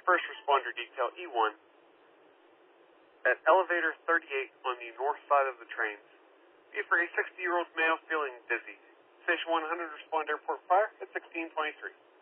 First Responder Detail E1 at elevator 38 on the north side of the trains. Be for a 60-year-old male feeling dizzy. Station 100, respond airport fire at 1623.